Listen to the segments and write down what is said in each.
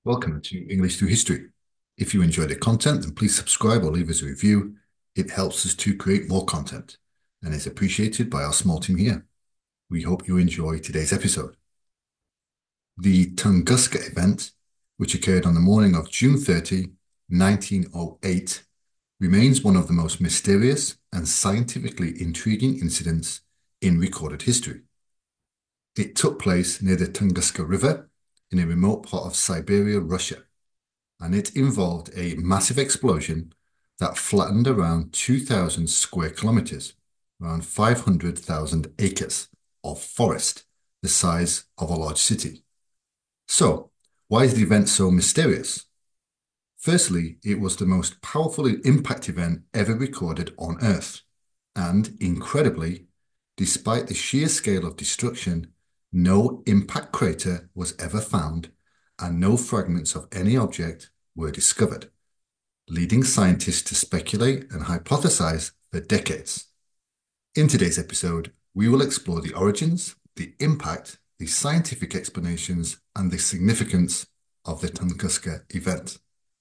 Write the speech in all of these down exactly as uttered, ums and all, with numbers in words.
Welcome to English Through History. If you enjoy the content, then please subscribe or leave us a review. It helps us to create more content and is appreciated by our small team here. We hope you enjoy today's episode. The Tunguska event, which occurred on the morning of June thirtieth, nineteen oh eight, remains one of the most mysterious and scientifically intriguing incidents in recorded history. It took place near the Tunguska River in a remote part of Siberia, Russia, and it involved a massive explosion that flattened around two thousand square kilometers, around five hundred thousand acres of forest, the size of a large city. So, why is the event so mysterious? Firstly, it was the most powerful impact event ever recorded on Earth, and incredibly, despite the sheer scale of destruction, no impact crater was ever found, and no fragments of any object were discovered, leading scientists to speculate and hypothesize for decades. In today's episode, we will explore the origins, the impact, the scientific explanations, and the significance of the Tunguska event.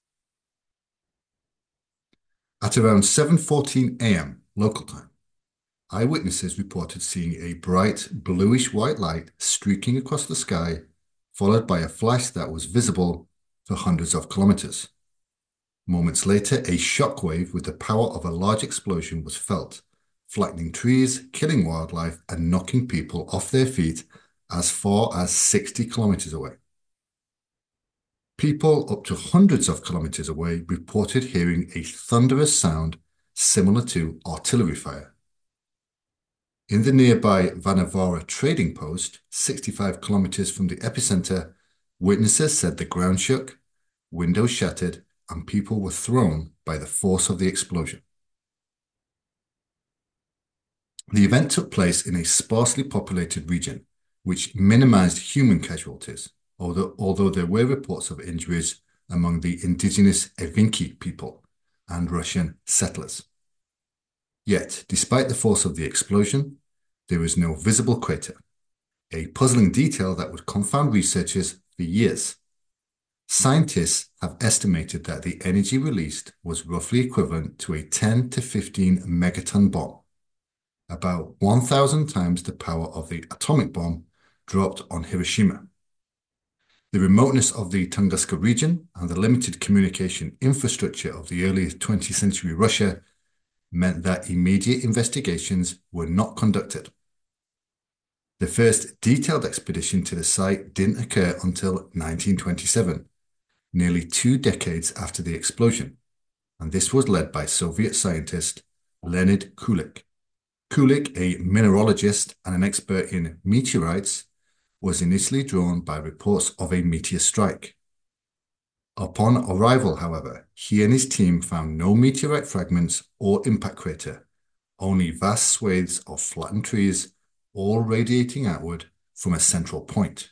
At around seven fourteen a m local time, eyewitnesses reported seeing a bright bluish-white light streaking across the sky, followed by a flash that was visible for hundreds of kilometers. Moments later, a shockwave with the power of a large explosion was felt, flattening trees, killing wildlife, and knocking people off their feet as far as sixty kilometers away. People up to hundreds of kilometers away reported hearing a thunderous sound similar to artillery fire. In the nearby Vanavara trading post, sixty-five kilometers from the epicenter, witnesses said the ground shook, windows shattered, and people were thrown by the force of the explosion. The event took place in a sparsely populated region, which minimized human casualties, although, although there were reports of injuries among the indigenous Evenki people and Russian settlers. Yet, despite the force of the explosion, there was no visible crater, a puzzling detail that would confound researchers for years. Scientists have estimated that the energy released was roughly equivalent to a ten to fifteen megaton bomb, about one thousand times the power of the atomic bomb dropped on Hiroshima. The remoteness of the Tunguska region and the limited communication infrastructure of the early twentieth century Russia meant that immediate investigations were not conducted. The first detailed expedition to the site didn't occur until nineteen twenty-seven, nearly two decades after the explosion, and this was led by Soviet scientist Leonid Kulik. Kulik, a mineralogist and an expert in meteorites, was initially drawn by reports of a meteor strike. Upon arrival, however, he and his team found no meteorite fragments or impact crater, only vast swathes of flattened trees, all radiating outward from a central point.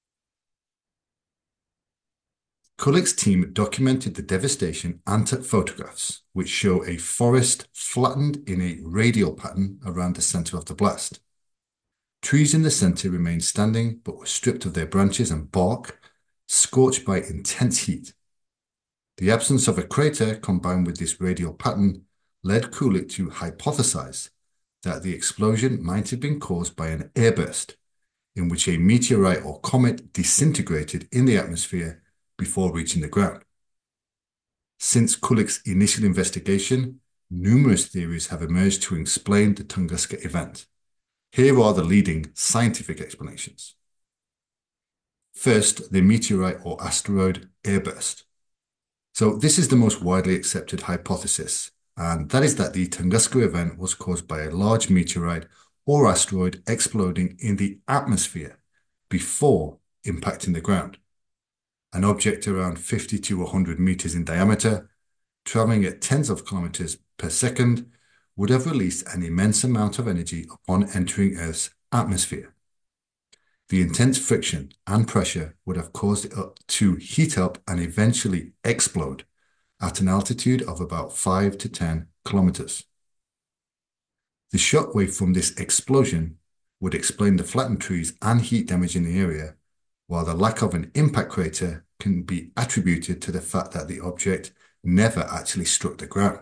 Kulik's team documented the devastation and took photographs, which show a forest flattened in a radial pattern around the center of the blast. Trees in the center remained standing, but were stripped of their branches and bark, scorched by intense heat. The absence of a crater combined with this radial pattern led Kulik to hypothesize that the explosion might have been caused by an airburst, in which a meteorite or comet disintegrated in the atmosphere before reaching the ground. Since Kulik's initial investigation, numerous theories have emerged to explain the Tunguska event. Here are the leading scientific explanations. First, the meteorite or asteroid airburst. So this is the most widely accepted hypothesis, and that is that the Tunguska event was caused by a large meteorite or asteroid exploding in the atmosphere before impacting the ground. An object around fifty to one hundred meters in diameter, traveling at tens of kilometers per second, would have released an immense amount of energy upon entering Earth's atmosphere. The intense friction and pressure would have caused it to heat up and eventually explode at an altitude of about five to ten kilometers. The shockwave from this explosion would explain the flattened trees and heat damage in the area, while the lack of an impact crater can be attributed to the fact that the object never actually struck the ground.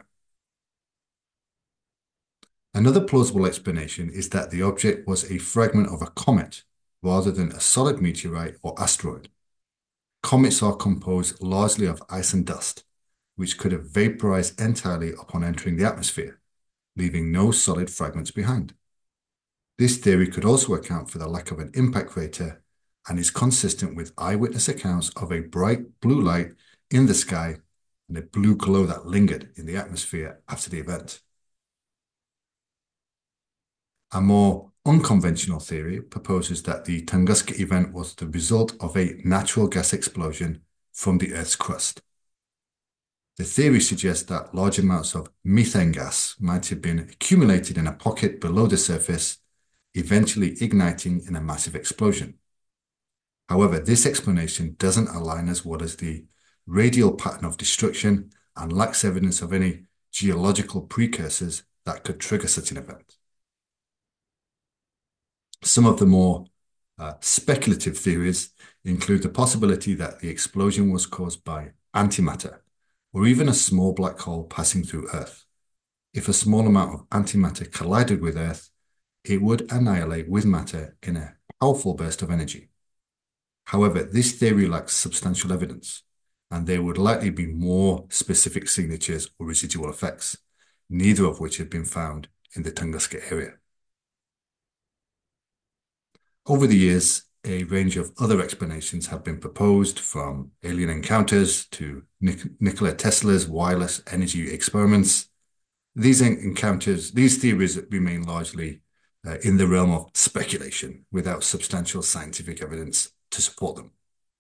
Another plausible explanation is that the object was a fragment of a comet rather than a solid meteorite or asteroid. Comets are composed largely of ice and dust, which could have vaporized entirely upon entering the atmosphere, leaving no solid fragments behind. This theory could also account for the lack of an impact crater and is consistent with eyewitness accounts of a bright blue light in the sky and a blue glow that lingered in the atmosphere after the event. A more unconventional theory proposes that the Tunguska event was the result of a natural gas explosion from the Earth's crust. The theory suggests that large amounts of methane gas might have been accumulated in a pocket below the surface, eventually igniting in a massive explosion. However, this explanation doesn't align as well as the radial pattern of destruction and lacks evidence of any geological precursors that could trigger such an event. Some of the more uh, speculative theories include the possibility that the explosion was caused by antimatter, or even a small black hole passing through Earth. If a small amount of antimatter collided with Earth, it would annihilate with matter in a powerful burst of energy. However, this theory lacks substantial evidence, and there would likely be more specific signatures or residual effects, neither of which have been found in the Tunguska area. Over the years, a range of other explanations have been proposed, from alien encounters to Nik- Nikola Tesla's wireless energy experiments. These encounters, these theories remain largely uh, in the realm of speculation, without substantial scientific evidence to support them.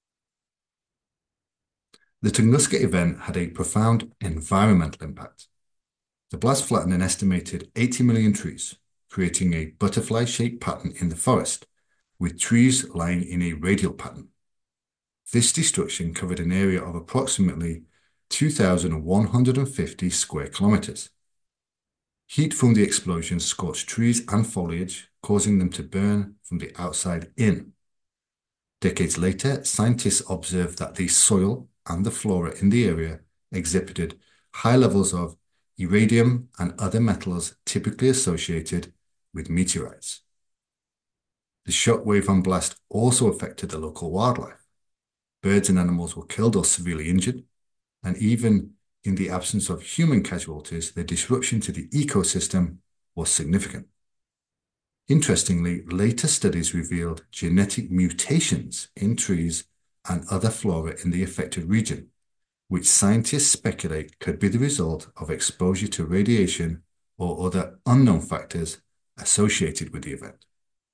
The Tunguska event had a profound environmental impact. The blast flattened an estimated eighty million trees, creating a butterfly-shaped pattern in the forest, with trees lying in a radial pattern. This destruction covered an area of approximately two thousand one hundred fifty square kilometers. Heat from the explosion scorched trees and foliage, causing them to burn from the outside in. Decades later, scientists observed that the soil and the flora in the area exhibited high levels of iridium and other metals typically associated with meteorites. The shockwave and blast also affected the local wildlife. Birds and animals were killed or severely injured, and even in the absence of human casualties, the disruption to the ecosystem was significant. Interestingly, later studies revealed genetic mutations in trees and other flora in the affected region, which scientists speculate could be the result of exposure to radiation or other unknown factors associated with the event.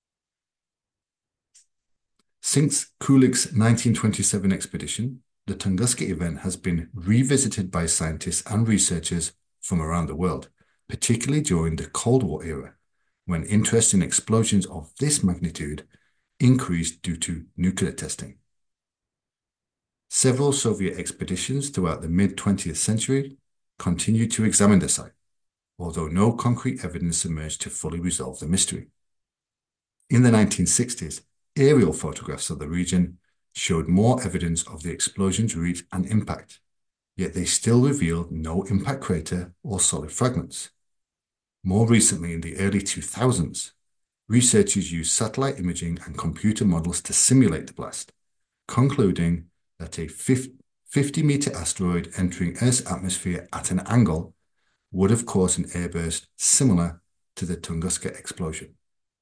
Since Kulig's nineteen twenty-seven expedition, the Tunguska event has been revisited by scientists and researchers from around the world, particularly during the Cold War era, when interest in explosions of this magnitude increased due to nuclear testing. Several Soviet expeditions throughout the mid-twentieth century continued to examine the site, although no concrete evidence emerged to fully resolve the mystery. In the nineteen sixties, aerial photographs of the region showed more evidence of the explosion's route and impact, yet they still revealed no impact crater or solid fragments. More recently, in the early two thousands, researchers used satellite imaging and computer models to simulate the blast, concluding that a fifty-meter asteroid entering Earth's atmosphere at an angle would have caused an airburst similar to the Tunguska explosion.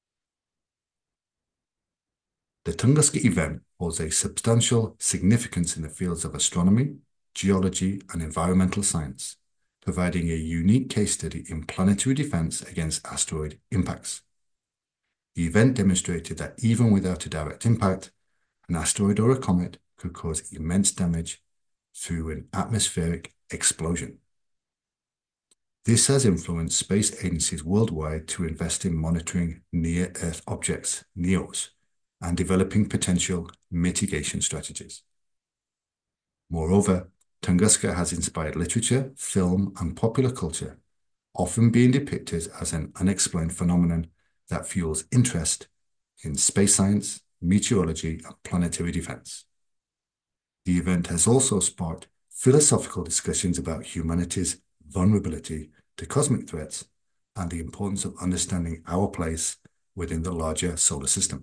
The Tunguska event holds a substantial significance in the fields of astronomy, geology, and environmental science, providing a unique case study in planetary defense against asteroid impacts. The event demonstrated that even without a direct impact, an asteroid or a comet could cause immense damage through an atmospheric explosion. This has influenced space agencies worldwide to invest in monitoring near-Earth objects, NEOs, and developing potential mitigation strategies. Moreover, Tunguska has inspired literature, film, and popular culture, often being depicted as an unexplained phenomenon that fuels interest in space science, meteorology, and planetary defense. The event has also sparked philosophical discussions about humanity's vulnerability to cosmic threats and the importance of understanding our place within the larger solar system.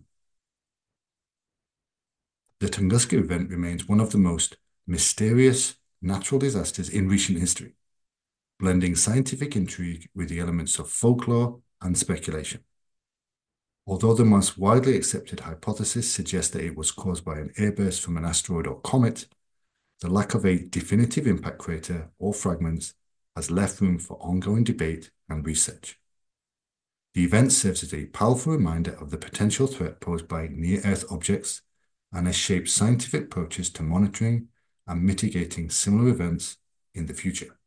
The Tunguska event remains one of the most mysterious natural disasters in recent history, blending scientific intrigue with the elements of folklore and speculation. Although the most widely accepted hypothesis suggests that it was caused by an airburst from an asteroid or comet, the lack of a definitive impact crater or fragments has left room for ongoing debate and research. The event serves as a powerful reminder of the potential threat posed by near-Earth objects and has shaped scientific approaches to monitoring and mitigating similar events in the future.